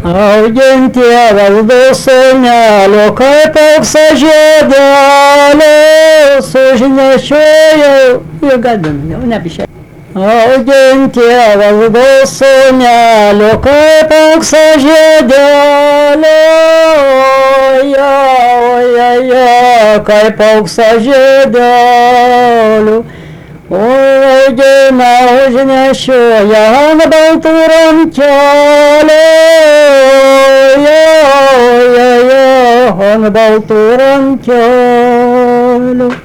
Alguien tėvas dusunelio, kaip auksažiedėlio, sužinešėjau ir gadinau, nebišėjau. Alguien tėvas dusunelio, kaip auksažiedėlio, kaip auksažiedėlio. Oi, gimę užnešioja ant baltų rankelio, ant baltų rankelio.